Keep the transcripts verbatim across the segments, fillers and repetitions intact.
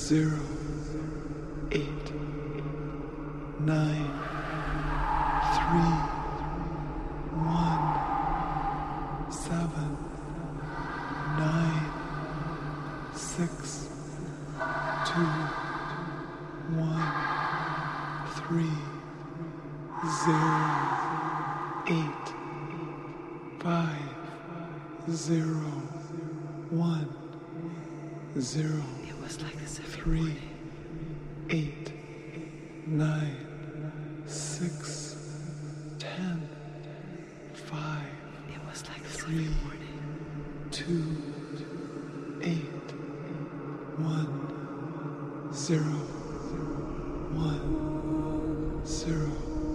zero, eight, nine, three, one, seven, nine, six, two, one, three, zero, eight, five, zero, one, zero, It was like this every three, morning. eight, nine, six, ten, five, It was like this three, every morning. two, eight, one, zero, one, zero.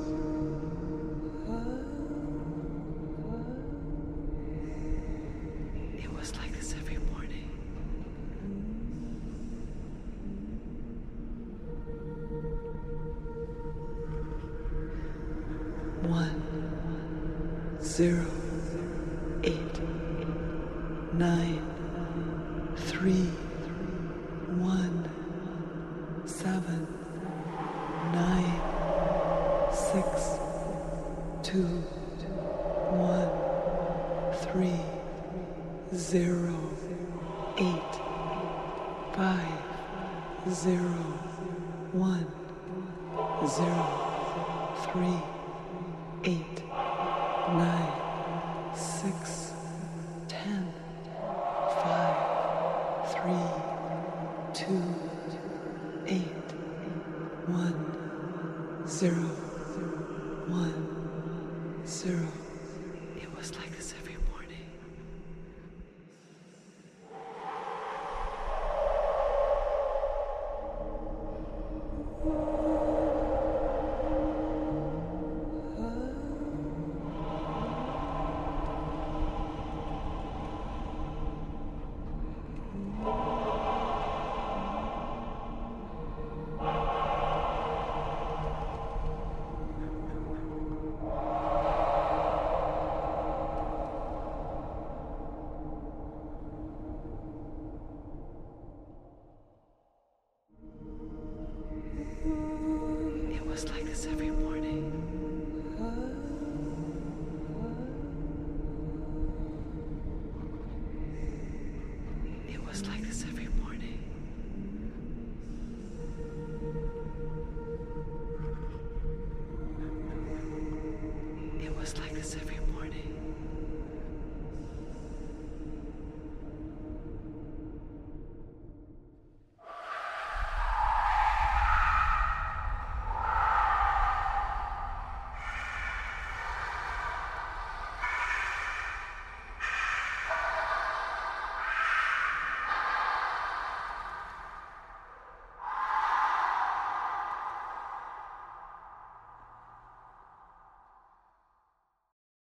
It was like this every morning. One, zero, eight, nine, three, one, seven, nine, six, two, one, three, zero, eight, five, zero, one, zero, three, eight, nine, six, ten, five, three, two, eight, one, zero.